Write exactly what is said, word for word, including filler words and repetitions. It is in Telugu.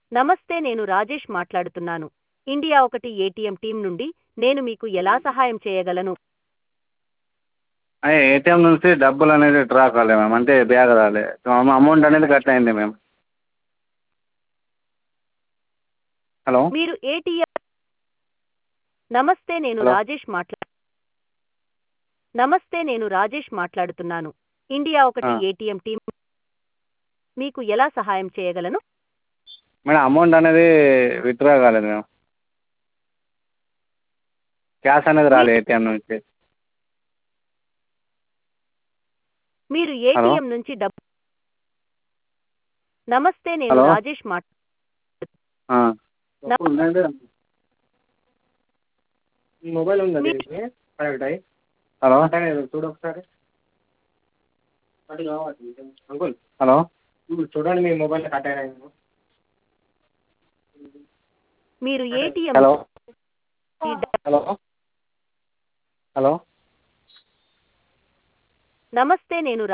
నమస్తే, నేను రాజేష్ మాట్లాడుతున్నాను. ఇండియా ఒకటి ఏటీఎం టీం నుండి. నేను మీకు ఎలా సహాయం చేయగలను? అయ్యే ఏటీఎం నుంచి డబ్బులు అనేది డ్రా కాలే మ్యామ్, అంటే బ్యాగ్ రాలే, అమ అమౌంట్ అనేది కట్ అయింది మ్యామ్. హలో మీరు ఏటీఎం నమస్తే, నేను హలో రాజేష్ మాట్లా నమస్తే నేను రాజేష్ మాట్లాడుతున్నాను. ఇండియా ఒకటి ఏటీఎం టీం మీకు ఎలా సహాయం చేయగలను? మేడం అమౌంట్ అనేది విత్డ్రా కాలేదు మ్యామ్, క్యాష్ అనేది మీ రాలేదు ఏటీఎం నుంచి. మీరు హలో ఏటీఎం నుంచి డబ్బు నమస్తే, నేను హలో రాజేష్ మాట్ మొబైల్ ఉందా మీ దీనికి ప్రైవేట్ అయ్యి హలో చూడు ఒకసారి. అది కావాలి అంకుల్, హలో చూడండి మీ మొబైల్ కట్ అయినా. మీరు ఏటీఎం హలో నుంచి హలో హలో నమస్తే, నేను